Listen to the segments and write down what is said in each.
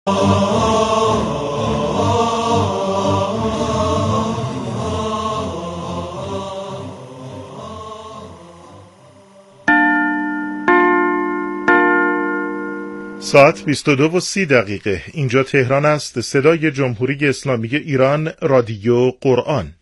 ساعت 22:30 اینجا تهران است. صدای جمهوری اسلامی ایران، رادیو قرآن.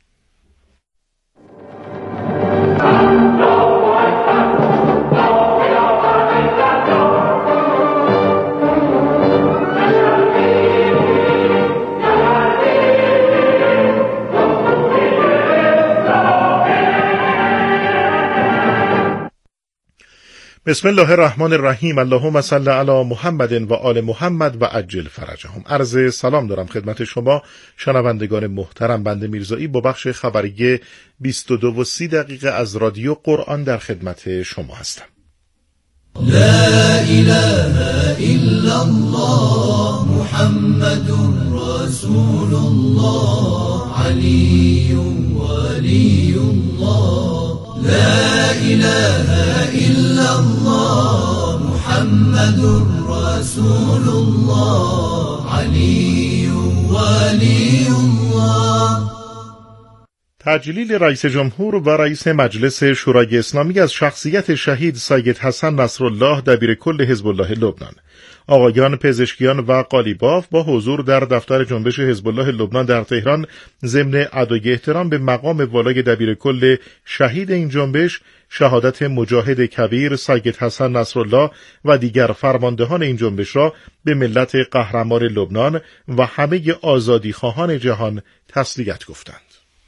بسم الله الرحمن الرحیم. اللهم صل علی محمد و آل محمد و عجل فرجهم. عرض سلام دارم خدمت شما شنوندگان محترم. بنده میرزایی با بخش خبری 22:30 از رادیو قرآن در خدمت شما هستم. لا اله الا الله محمد رسول الله علی ولی الله. لا اله الا الله محمد رسول الله علی ولی الله. تجلیل رئیس جمهور و رئیس مجلس شورای اسلامی از شخصیت شهید سید حسن نصرالله دبیرکل حزب الله لبنان. آقایان پزشکیان و قالیباف با حضور در دفتر جنبش حزب الله لبنان در تهران ضمن ادای احترام به مقام والای دبیرکل شهید این جنبش، شهادت مجاهد کبیر سید حسن نصرالله و دیگر فرماندهان این جنبش را به ملت قهرمان لبنان و همه آزادیخواهان جهان تسلیت گفتند.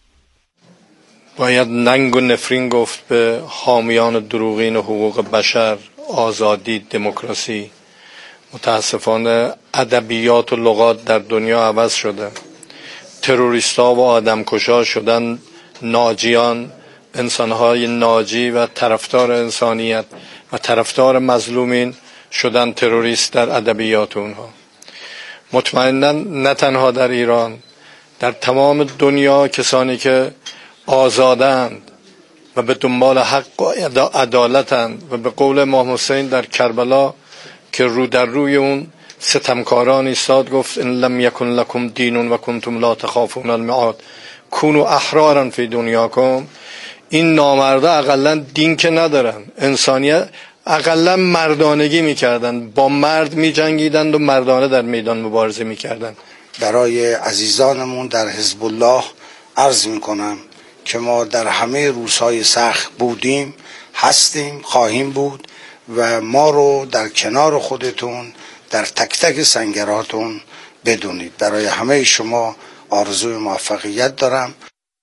باید ننگ و نفرین گفت به حامیان دروغین حقوق بشر، آزادی، دموکراسی. متاسفانه ادبیات و لغات در دنیا عوض شده. تروریستا و آدمکشا شدن ناجیان، انسانهای ناجی و طرفدار انسانیت و طرفدار مظلومین شدن تروریست در ادبیات اونها. مطمئناً نه تنها در ایران، در تمام دنیا کسانی که آزادند و به دنبال حق و عدالتند و به قول امام حسین در کربلا که رو در روی اون ستمکاران ایستاد گفت ان لم یکن لکم دین و کنتم لا تخافون المعاد کونوا احرارا فی دنیاکم. این نامردا اقلا دین که ندارن، انسانیت اقلا مردانگی میکردن، با مرد میجنگیدند و مردانه در میدان مبارزه میکردن. برای عزیزانمون در حزب الله عرض میکنم که ما در همه روزهای سخت بودیم، هستیم، خواهیم بود و ما رو در کنار خودتون در تک تک سنگراتون بدونید. برای همه شما آرزوی موفقیت دارم.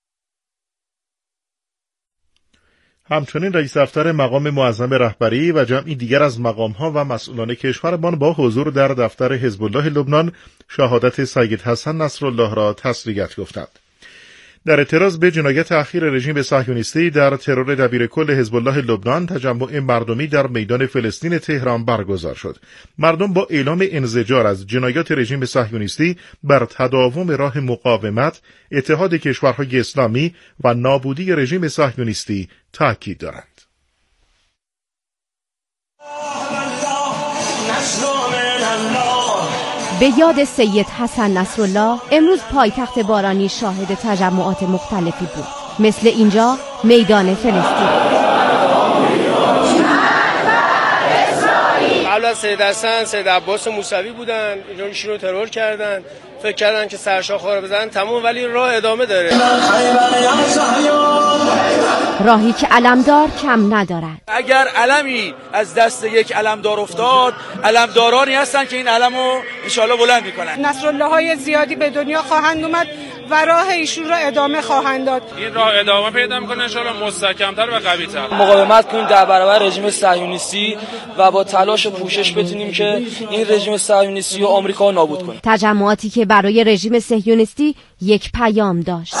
همچنین رئیس دفتر مقام معظم رهبری و جمعی دیگر از مقام‌ها و مسئولان کشورمان با حضور در دفتر حزب الله لبنان شهادت سید حسن نصرالله را تسلیت گفتند. در اعتراض به جنایت اخیر رژیم صهیونیستی در ترور دبیرکل حزب الله لبنان، تجمع مردمی در میدان فلسطین تهران برگزار شد. مردم با اعلام انزجار از جنایات رژیم صهیونیستی بر تداوم راه مقاومت، اتحاد کشورهای اسلامی و نابودی رژیم صهیونیستی تاکید دارند. به یاد سید حسن نصرالله امروز پایتخت بارانی شاهد تجمعات مختلفی بود، مثل اینجا میدان فلسطین. قبل از سید حسن سید عباس موسوی بودن، ایشون رو ترور کردن، فکر کردن که سرشاخه رو بزنن تموم، ولی راه ادامه داره. راهی که علمدار کم ندارد. اگر علمی از دست یک علمدار افتاد، علمدارانی هستن که این علمو انشالله بلند میکنن. نصرالله های زیادی به دنیا خواهند اومد و راه ایشون را ادامه خواهند داد. این راه ادامه پیدا میکنه انشالله مستحکمتر و قوی‌تر. مقاومت کنیم در برابر رژیم صهیونیستی و با تلاش و پوشش بتونیم که این رژیم صهیونیستی و آمریکا نابود کنیم. تجمعاتی که برای رژیم صهیونیستی یک پیام داشت.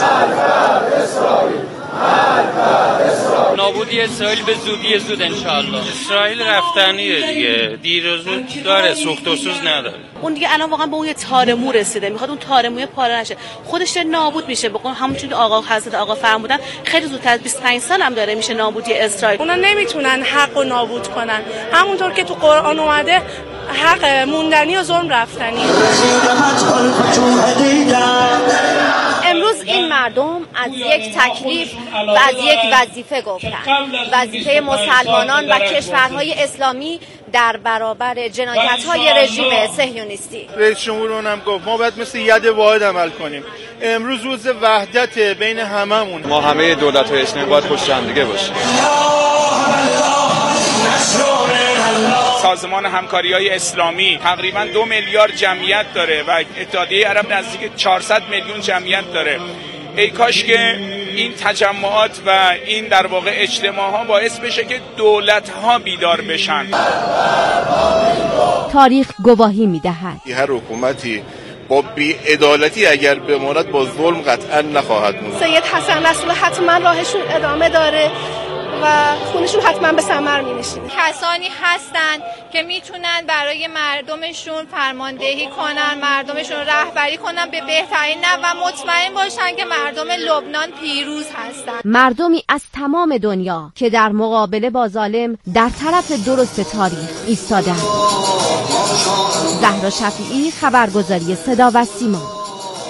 نابودی اسرائیل به زودی زود انشالله. اسرائیل رفتنیه دیگه، دیر و زود داره، سوخت و سوز نداره. اون دیگه الان واقعا به اون یه تارمو رسیده، میخواد اون تارموی پاره نشه، خودش نابود میشه. بگم همونجوری آقا حضرت آقا فرمودن خیلی زودتر از 25 سال هم داره میشه نابودی اسرائیل. اونا نمیتونن حق و نابود کنن، همونطور که تو قرآن اومده حق موندنی و ظلم رفتنی. امروز این مردم از یک تکلیف و از یک وظیفه گفتن، وظیفه مسلمانان و کشورهای اسلامی در برابر جنایت‌های رژیم صهیونیستی. رئیس جمهور اونم گفت ما باید مثل ید واحد عمل کنیم. امروز روز وحدت بین هممون. ما همه دولت‌های اسلامی باید پشت هم دیگه باشیم. سازمان همکاری‌های اسلامی تقریباً 2 میلیارد جمعیت داره و اتحادیه عرب نزدیک 400 میلیون جمعیت داره. ای کاش که این تجمعات و این در واقع اجتماعها باعث بشه که دولت‌ها بیدار بشن. تاریخ گواهی می‌دهد هر حکومتی با بی‌عدالتی اگر بماند با ظلم قطعاً نخواهد موند. سید حسن نصرالله حتما راهشون ادامه داره و خونشون حتما به ثمر می‌نشینه. کسانی هستند که میتونن برای مردمشون فرماندهی کنن، مردمشون رهبری کنن به بهترین نحو و مطمئن باشن که مردم لبنان پیروز هستند. مردمی از تمام دنیا که در مقابله با ظالم در طرف درست تاریخ ایستادند. زهرا شفیعی، خبرگزاری صدا و سیما.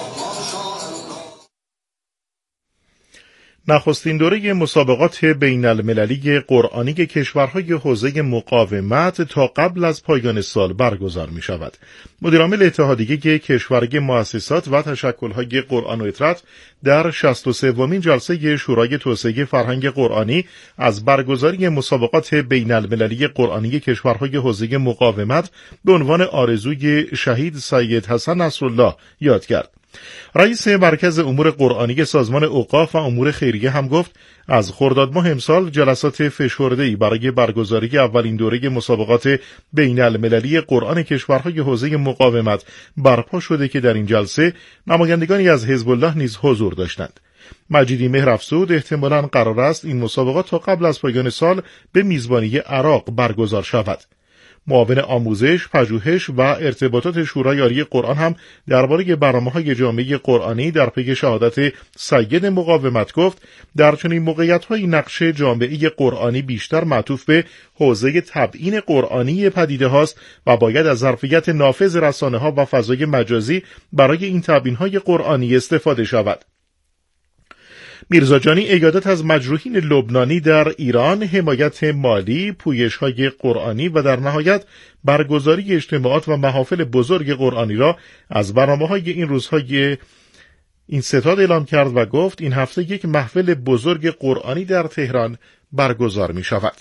نخستین دوره مسابقات بین المللی قرآنی کشورهای حوزه مقاومت تا قبل از پایان سال برگزار می شود. مدیرعامل اتحادیه کشورهای مؤسسات و تشکلهای قرآن و اطرت در 63مین جلسه شورای توسعه فرهنگ قرآنی از برگزاری مسابقات بین المللی قرآنی کشورهای حوزه مقاومت به عنوان آرزوی شهید سید حسن نصرالله یاد کرد. رئیس مرکز امور قرآنی سازمان اوقاف و امور خیریه هم گفت از خرداد ماه امسال جلسات فشرده‌ای برای برگزاری اولین دوره مسابقات بین المللی قرآن کشورهای حوزه مقاومت برپا شده که در این جلسه نمایندگانی از حزب الله نیز حضور داشتند. مجیدی مهرافزود احتمالاً قرار است این مسابقات تا قبل از پایان سال به میزبانی عراق برگزار شود. معاون آموزش، پژوهش و ارتباطات شورای عالی قرآن هم درباره برنامه‌های جامعه قرآنی در پی شهادت سید مقاومت گفت در چنین موقعیت‌های نقش جامعه قرآنی بیشتر معطوف به حوزه تبیین قرآنی پدیده هاست و باید از ظرفیت نافذ رسانه‌ها و فضای مجازی برای این تبیین‌های قرآنی استفاده شود. میرزا جانی ایادت از مجروحین لبنانی در ایران، حمایت مالی، پویش‌های قرآنی و در نهایت برگزاری اجتماعات و محافل بزرگ قرآنی را از برنامه‌های این روزهای این ستاد اعلام کرد و گفت این هفته یک محفل بزرگ قرآنی در تهران برگزار می‌شود.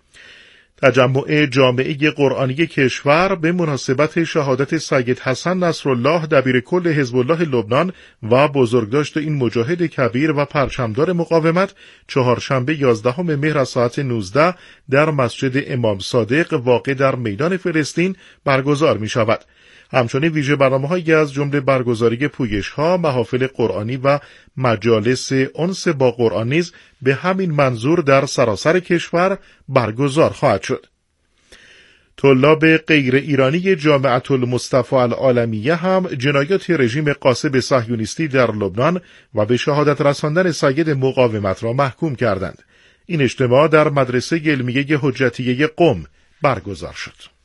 تجمع جامعه قرآنی کشور به مناسبت شهادت سید حسن نصرالله دبیرکل حزب الله لبنان و بزرگداشت این مجاهد کبیر و پرچمدار مقاومت چهارشنبه 11 مهر از ساعت 19 در مسجد امام صادق واقع در میدان فلسطین برگزار می شود. همچنین ویژه برنامه‌هایی از جمله برگزاری پویش‌ها، محافل قرآنی و مجالس انس با قرآن نیز به همین منظور در سراسر کشور برگزار خواهد شد. طلاب غیر ایرانی جامعة المصطفى العالمیه هم جنایات رژیم غاصب صهیونیستی در لبنان و به شهادت رساندن سید مقاومت را محکوم کردند. این اجتماع در مدرسه علمیه حجتیه قم برگزار شد.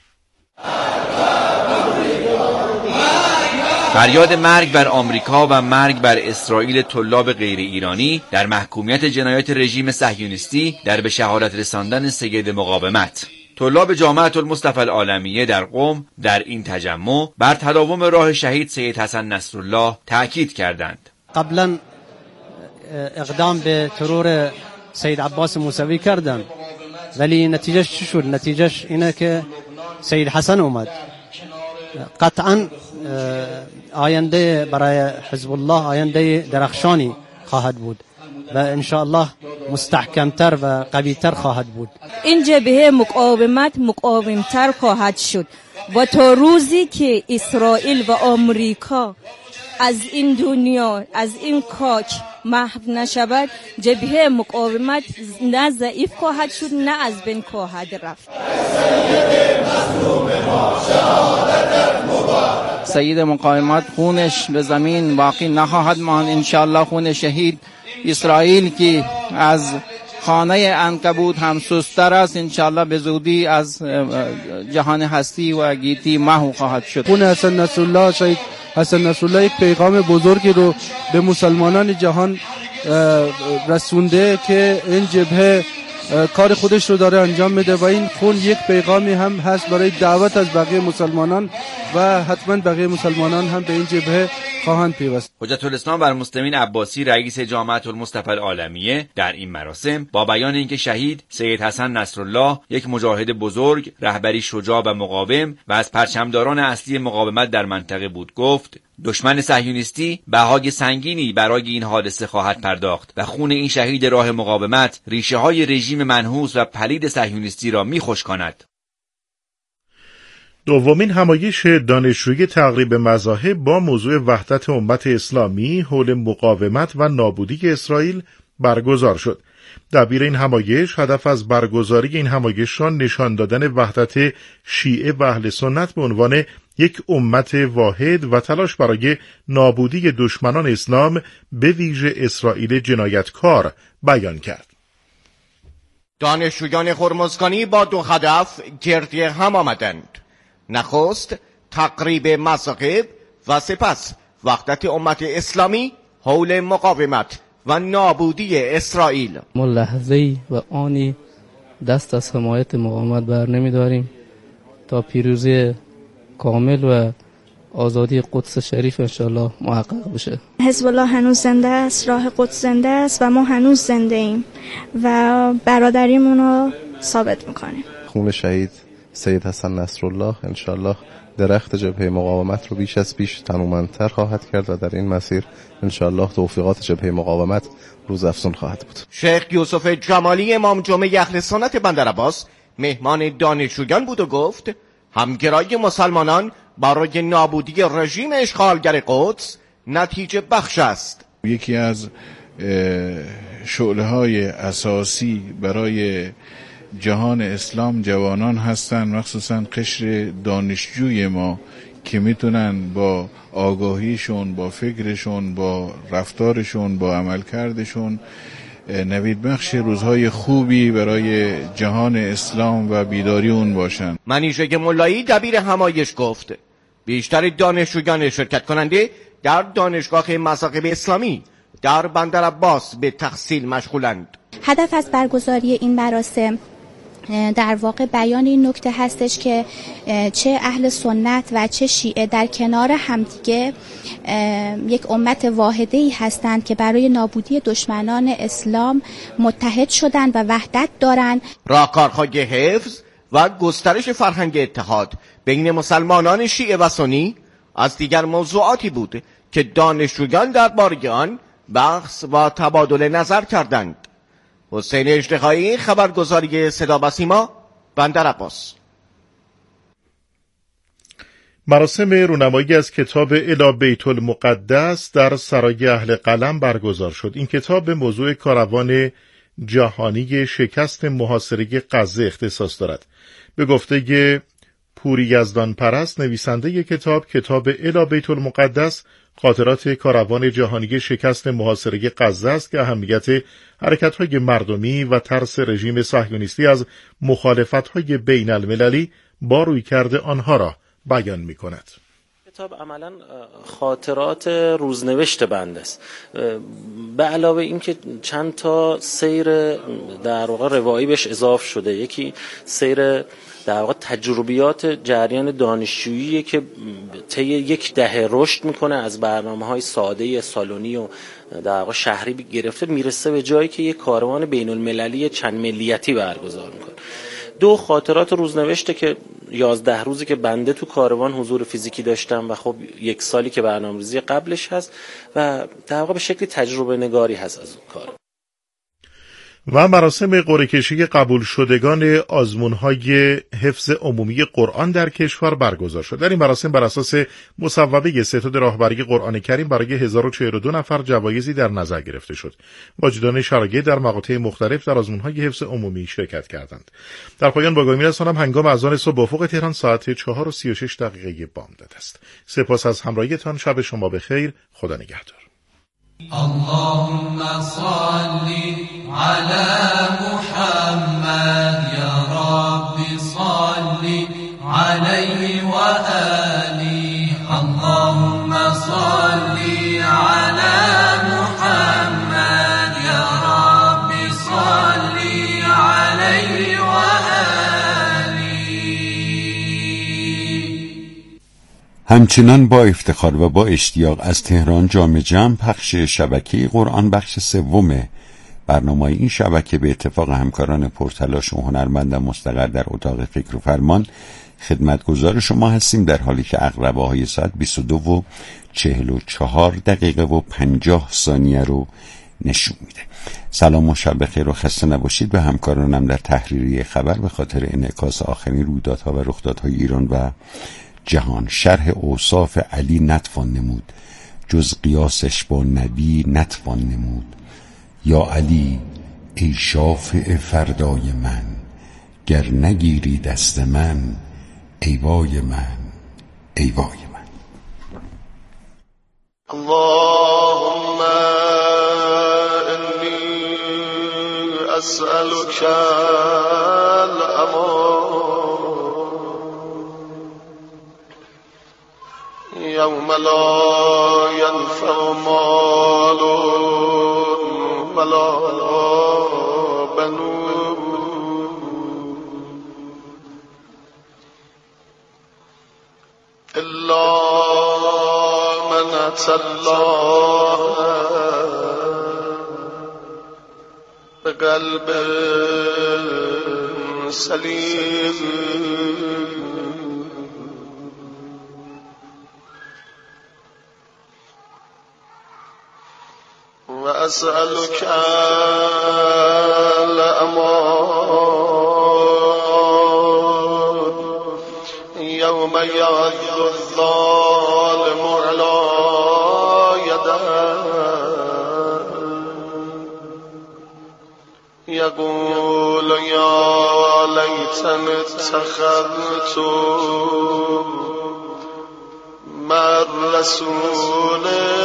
فریاد مرگ بر آمریکا و مرگ بر اسرائیل طلاب غیر ایرانی در محکومیت جنایات رژیم صهیونیستی در به شهادت رساندن سید مقاومت. طلاب جامعة المصطفى العالمیه در قم در این تجمع بر تداوم راه شهید سید حسن نصرالله تأکید کردند. قبلا اقدام به ترور سید عباس موسوی کردند ولی نتیجهش چی شد؟ نتیجهش اینه که سید حسن اومد. قطعا آینده برای حزب الله آینده درخشانی خواهد بود و انشاءالله مستحکمتر و قویتر خواهد بود. این جبهه مقاومت مقاومتر خواهد شد و تا روزی که اسرائیل و آمریکا از این دنیا از این خاک محو نشود جبهه مقاومت نه ضعیف خواهد شد نه از بین خواهد رفت. سید مقاومت خونش به زمین باقی نخواهد ماند. انشاءالله خون شهید اسرائیل که از خانه عنکبوت هم سست‌تر است، انشالله به زودی از جهان هستی و گیتی محو خواهد شد. خون حسن نصرالله، شهید حسن نصرالله یک پیغام بزرگی رو به مسلمانان جهان رسونده که این جبهه کار خودش رو داره انجام میده و این خون یک پیغامی هم هست برای دعوت از بقیه مسلمانان و حتما بقیه مسلمانان هم به این جبهه خواهند پیوست. حجت الاسلام و المسلمین عباسی رئیس جامعه المصطفى العالمیه در این مراسم با بیان اینکه شهید سید حسن نصرالله یک مجاهد بزرگ، رهبری شجاع و مقاوم و از پرچمداران اصلی مقاومت در منطقه بود گفت دشمن صهیونیستی بهای سنگینی برای این حادثه خواهد پرداخت و خون این شهید راه مقاومت ریشه های رژیم منحوس و پلید صهیونیستی را می‌خشکاند. دومین همایش دانشجویی تقریب مذاهب با موضوع وحدت امت اسلامی حول مقاومت و نابودی اسرائیل برگزار شد. دبیر این همایش هدف از برگزاری این همایش را نشان دادن وحدت شیعه و اهل سنت به عنوان یک امت واحد و تلاش برای نابودی دشمنان اسلام به ویژه اسرائیل جنایتکار بیان کرد. دانشجویان هرمزگانی با دو هدف گردی هم آمدند. نخست تقریب مذاهب و سپس وحدت امت اسلامی حول مقاومت و نابودی اسرائیل. ما لحظه‌ای و آنی دست از حمایت مقاومت بر نمی‌داریم تا پیروزی کامل و آزادی قدس شریف انشالله محقق بشه. حزب الله هنوز زنده است، راه قدس زنده است و ما هنوز زنده ایم و برادریمون رو ثابت میکنیم. خون شهید سید حسن نصرالله انشالله درخت جبهه مقاومت رو بیش از پیش تنومندتر خواهد کرد و در این مسیر انشالله توفیقات جبهه مقاومت روزافزون خواهد بود. شیخ یوسف جمالی امام جمعه اهل سنت بندرعباس مهمان دانشجویان بود و گفت همگرایی مسلمانان برای نابودی رژیم اشغالگر قدس نتیجه بخش است. یکی از شعله‌های اساسی برای جهان اسلام جوانان هستند، مخصوصا قشر دانشجوی ما که میتونن با آگاهیشون، با فکرشون، با رفتارشون، با عملکردشون نوید بخش روزهای خوبی برای جهان اسلام و بیداری اون باشن. منیژه ملایی دبیر همایش گفت بیشتر دانشجویان شرکت کننده در دانشگاه مذاهب اسلامی در بندرعباس به تحصیل مشغولند. هدف از برگزاری این مراسم در واقع بیان این نکته هستش که چه اهل سنت و چه شیعه در کنار همدیگه یک امت واحده‌ای هستند که برای نابودی دشمنان اسلام متحد شدند و وحدت دارند. راهکارهای حفظ و گسترش فرهنگ اتحاد بین مسلمانان شیعه و سنی از دیگر موضوعاتی بود که دانشجویان درباره آن بحث و تبادل نظر کردند. حسین اشتخایی، خبرگزاری صدا و سیما، بندرعباس. مراسم رونمایی از کتاب الی بیت المقدس در سرای اهل قلم برگزار شد. این کتاب به موضوع کاروان جهانی شکست محاصره غزه اختصاص دارد. به گفته پوری یزدان پرست نویسنده کتاب الی بیت المقدس خاطرات کاروان جهانی شکست محاصره غزه است که اهمیت حرکت‌های مردمی و ترس رژیم صهیونیستی از مخالفت‌های بین المللی با رویکرد آنها را بیان می‌کند. کتاب عملاً خاطرات روزنوشت بنده است. به علاوه این که چند تا سیر در واقع روایی بهش اضافه شده. یکی سیر در واقع تجربیات جریان دانشجویی که طی یک دهه رشد میکنه از برنامه‌های ساده سالونی و در واقع شهری گرفته میرسه به جایی که یک کاروان بین المللی چند ملیتی برگزار میکنه. دو خاطرات روزنوشته که 11 روزی که بنده تو کاروان حضور فیزیکی داشتم و خب 1 سالی که برنامه‌ریزی قبلش هست و در واقع به شکلی تجربه نگاری هست از اون کار. و مراسم قرعه کشی قبول شدگان آزمون‌های حفظ عمومی قرآن در کشور برگزار شد. در این مراسم بر اساس مصوبه ستاد راهبری قرآن کریم برای 1042 نفر جوایزی در نظر گرفته شد. واجدان شرایط در مقاطع مختلف در آزمون‌های حفظ عمومی شرکت کردند. در پایان با آگاهی می‌رسانم هنگام اذان صبح افق تهران ساعت 4:36 بامداد است. سپاس از همراهیتان. شب شما بخیر. خدا نگهدار. اللهم صل على محمد يا رب صل عليه وآله اللهم صل على محمد يا رب صل عليه وآله. همچنان با افتخار و با اشتیاق از تهران جام جم پخش شبکه قرآن بخش سوم برنامه این شبکه به اتفاق همکاران پرتلاش و هنرمندان مستقر در اتاق فکر و فرمان خدمتگزار شما هستیم، در حالی که عقربه های ساعت 22:44 رو نشون میده. سلام و شب بخیر و خسته نباشید به همکارانم در تحریریه خبر به خاطر انعکاس آخرین رویدادها و رخدادهای ایران و جهان. شرح اوصاف علی نتوان نمود، جز قیاسش با نبی نتوان نمود. یا علی ای شافع فردای من، گر نگیری دست من ای وای من ای وای من. اللهم انی اسألک الامان یوم لا ینفع مال ولا بنون الا من اتى الله بقلب سلیم. وأسألك الأمان يوم يعض الظالم على يديه يقول يا ليتني اتخذت مع الرسول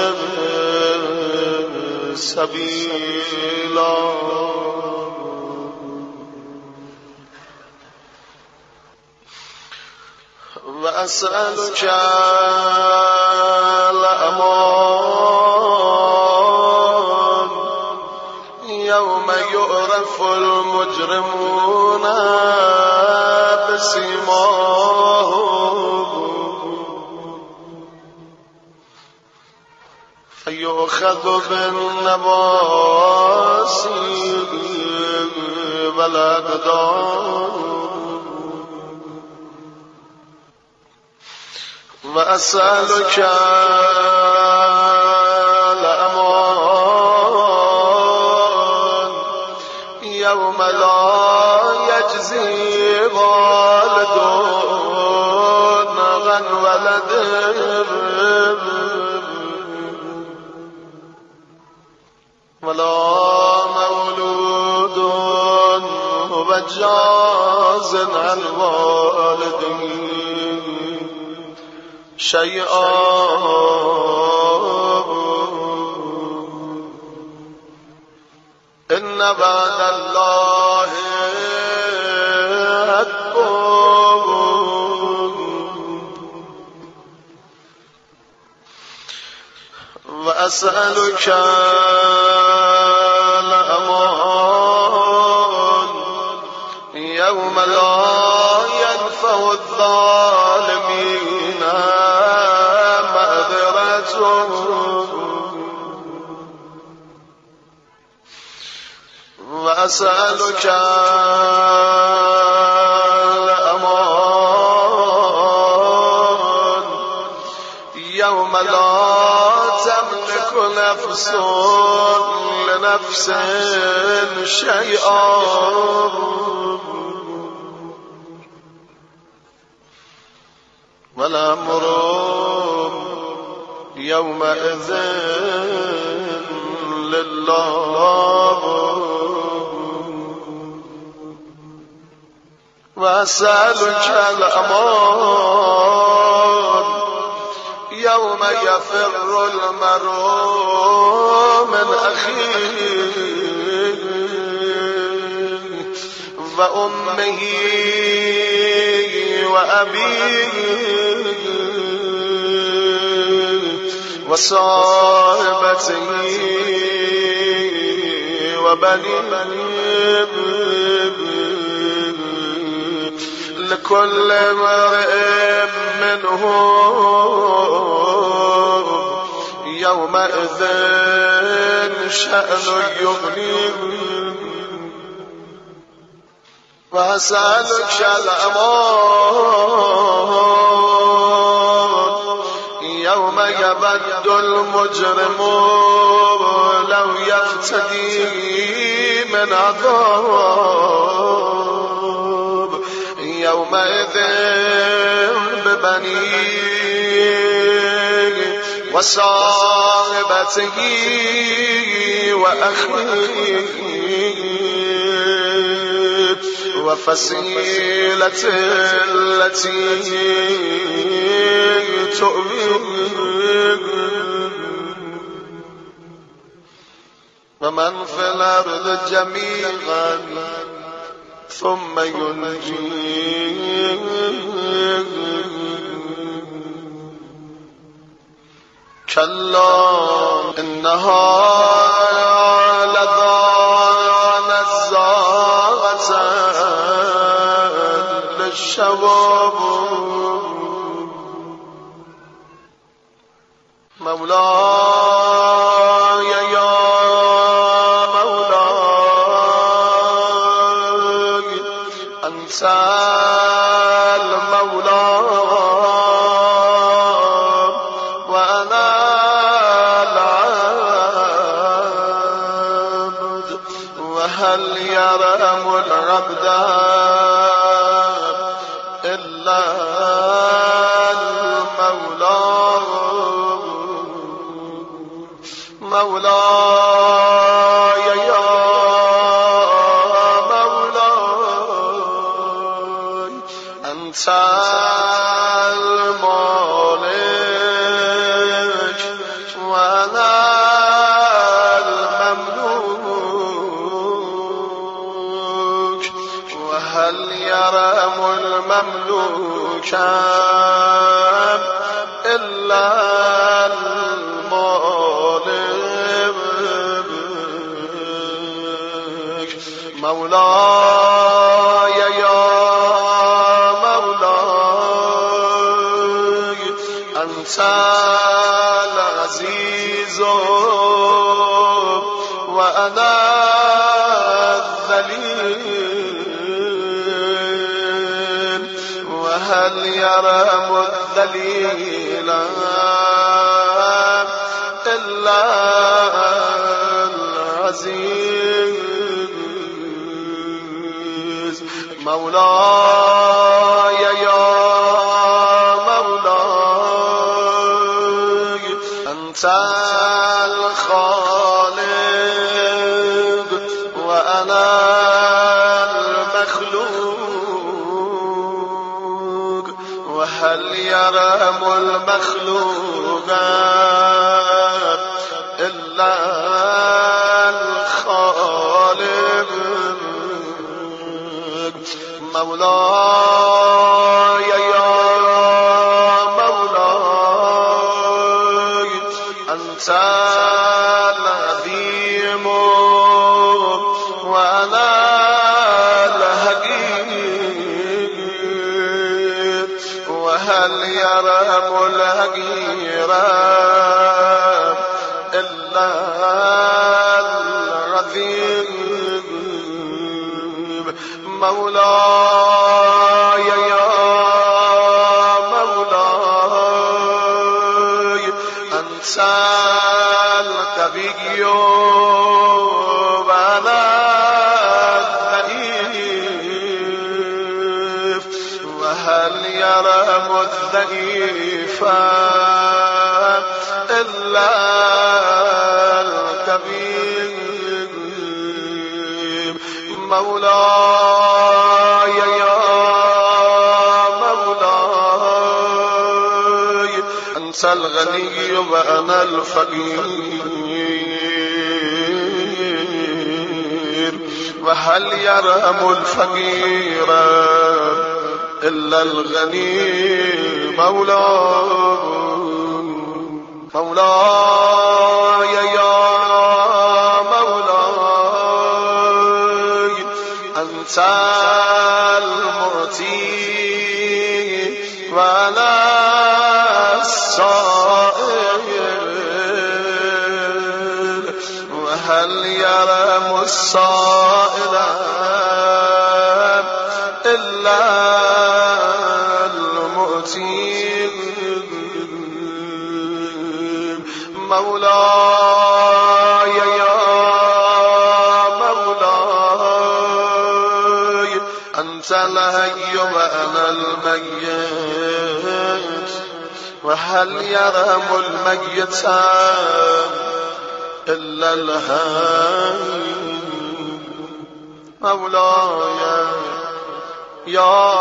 سبيلا. وأسألك الأمان يوم يعرف المجرمون بسيماهم فيؤخذ بالنواصي والأقدام. وأسألك الأمان يوم لا يجزي والد عن ولده ولا مولود هو جاز عن والده شيئا إن بعد الله حق. وأسألك الأمان يوم لا ينفع الظالمين معذرتهم. وأسألك الأمان يوم لا تملك نفس لنفس شيئا والأمر يومئذ لله. وأسألك الأمان يوم يفر المرء من أخيه وأمه وأبيه وصاحبته وبنيه لكل امرئ منهم يومئذ شأن يغنيه وأسألك الأمان يوم يبد المجرم لو يفتدي من عذاب يومئذ ببنيه وصاحبته وأخيه وفصيلة التي تؤويه ومن في الأرض جميعا ثم ينجيه كلا إنها لظى نزاعة للشواب مولاي يا مولاي أنت المولى وأنا العبد وهل يرام العبد إلا المولى مولاي يا مولاي أنت المالك وأنا المملوك وهل يرام المملوك إلا مولاي يا مولاي أنت العزيز وأنا الذليل وهل يرام الذليل إلا العزيز مولاي يا مولاي أنت الخالق وأنا المخلوق وهل يرام المخلوق إلا الخالق مولاي يا مولاي أنت العظيم وأنا الحقير وهل يرام الحقير إلا العظيم مولاي يا مولاي أنت القوي وأنا الضعيف وهل يرام الضعيف إلا الكبير مولاي يا مولاي أنت الغني الغني وأنا الفقير وهل يرحم الفقير إلا الغني مولاي يا مولاي أنت المعطي وأنا السائل وهل يرحم السائل إلا المعطي مولاي يا مولاي أنت الحي وأنا الميت وهل يرحم الميت إلا الحي مولاي يا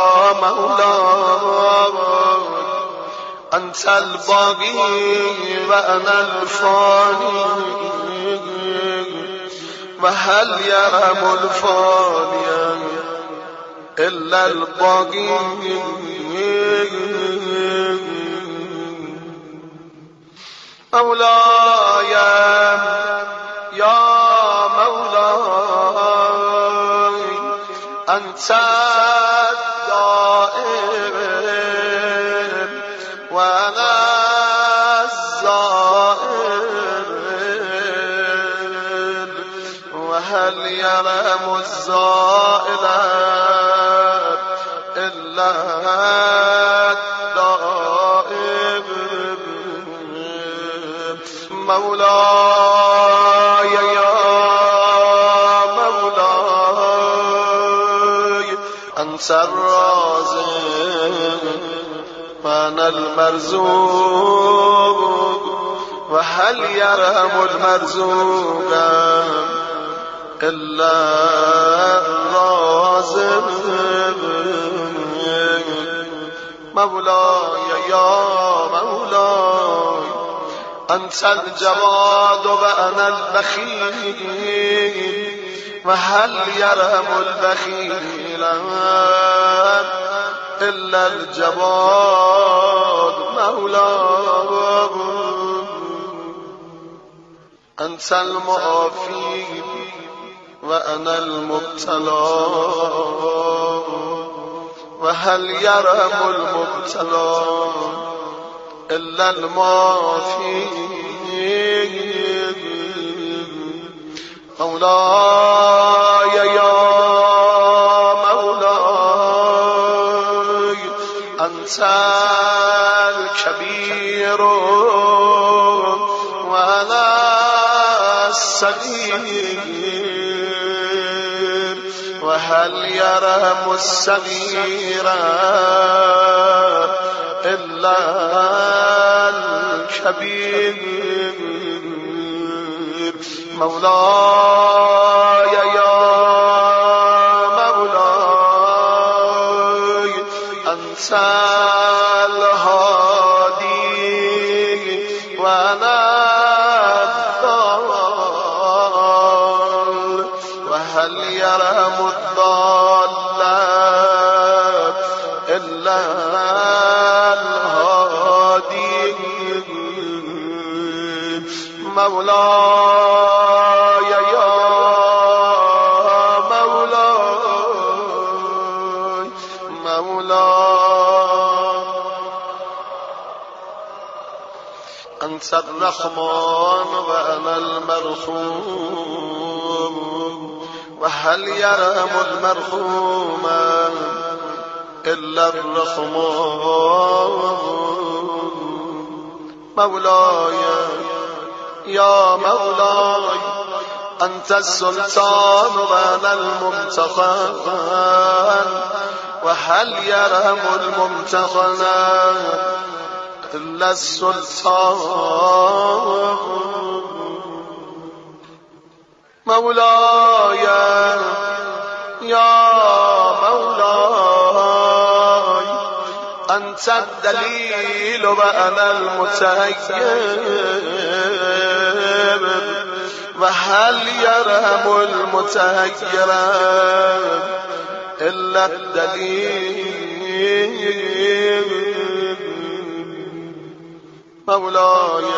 مولاي أنت الباقي وأنا الفاني وهل يرحم الفاني إلا الباقي مولاي يا مولاي أنت الدائم وأنا الزائر وهل يرحم الزائر إلا الدائم مولاي يا مولاي أنت الرازق وأنا المرزوق وهل يرحم المرزوق إلا الرازق مولاي يا مولاي أنت الجواد وأنا البخيل وهل يرحم البخيل إلا الجواد مولاي أنت المعافي وأنا المبتلى وهل يرحم المبتلى إلا المعافي مولاي يا مولاي أنت الكبير وأنا الصغير وهل يرحم الصغير إلا الكبير مولاي يا مولاي أنت الهادي وأنا الضال وهل يرحم الضال إلا الهادي مولاي يا مولاي مولاي أنت الرحمن وأنا المرحوم وهل يرحم المرحوم إلا الرحمن مولاي يا مولاي أنت السلطان وأنا الممتحن وهل يرحم الممتحن إلا السلطان مولاي يا مولاي أنت أنت الدليل وأنا المتهيب وهل يرهم المتهير إلا الدليل مولاي